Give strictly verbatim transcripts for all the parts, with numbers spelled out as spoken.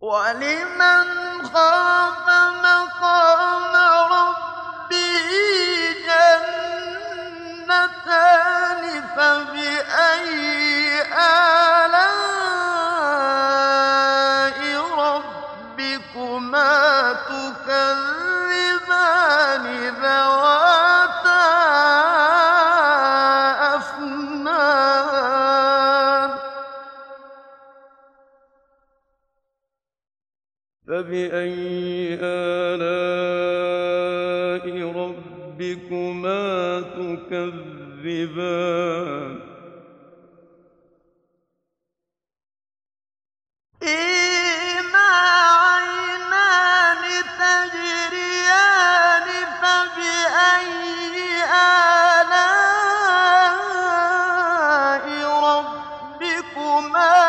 وَلِمَنْ خَافَ مَقَامَ رَبِّهِ جَنَّتَانِ فَبِأَيِّ آلَاءِ رَبِّكُمَا تُكَذِّبَانِ ذَوَاتَا أَفْنَانٍ فَبِأَيِّ آلَاءِ رَبِّكُمَا تُكَذِّبَانِ فِيهِمَا عَيْنَانِ تَجْرِيَانِ فَبِأَيِّ آلَاءِ رَبِّكُمَا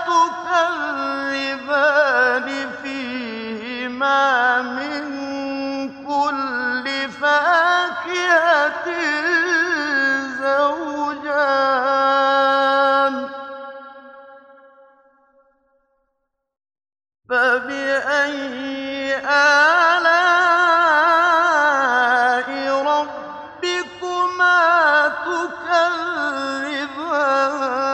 تُكَذِّبَانِ فِيهِمَا مِن كُلِّ فَاكِهَةٍ زَوْجَانِ فَبِأَيِّ آلَاءِ رَبِّكُمَا تُكَذِّبَانِ